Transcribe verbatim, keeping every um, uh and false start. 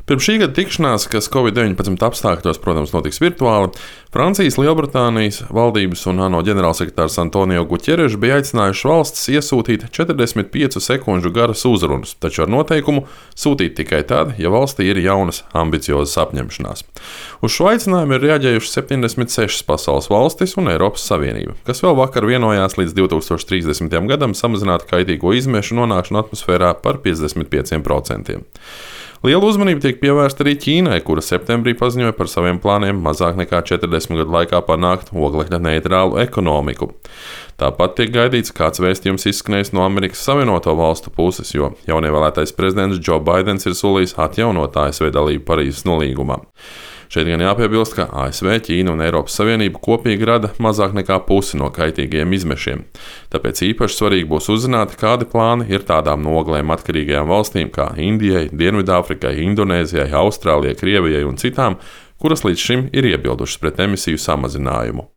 Pirms šī gada tikšanās, kas covid deviņpadsmit apstākļos, protams, notiks virtuāli, Francijas, Lielbritānijas valdības un ANO ģenerālsekretārs Antonio Guterres bija aicinājuši valstis iesūtīt četrdesmit piecu sekundžu garas uzrunas, taču ar noteikumu sūtīt tikai tad, ja valstī ir jaunas, ambiciozas apņemšanās. Uz šo aicinājumu ir reaģējušas septiņdesmit sešas pasaules valstis un Eiropas Savienība, kas vēl vakar vienojās līdz divi tūkstoši trīsdesmitajam gadam samazināt kaitīgo izmešu nonākšanu atmosfērā par piecdesmit pieciem procentiem. Liela uzmanība tiek pievērsta arī Ķīnai, kura septembrī paziņoja par saviem plāniem mazāk nekā četrdesmit gadu laikā panākt oglekļa neitrālu ekonomiku. Tāpat tiek gaidīts, kāds vēstījums izskanēs no Amerikas Savienoto Valstu puses, jo jaunievēlētais prezidents Džo Baidens ir solījis atjaunot A S V dalību Parīzes nolīgumā. Šeit gan jāpiebilst, ka A S V, Ķīna un Eiropas Savienība kopīgi rada mazāk nekā pusi no kaitīgajiem izmešiem. Tāpēc īpaši svarīgi būs uzzināt, kādi plāni ir tādām no oglēm atkarīgajām valstīm kā Indijai, Dienvidāfrikai, Indonēzijai, Austrālijai, Krievijai un citām, kuras līdz šim ir iebildušas pret emisiju samazinājumu.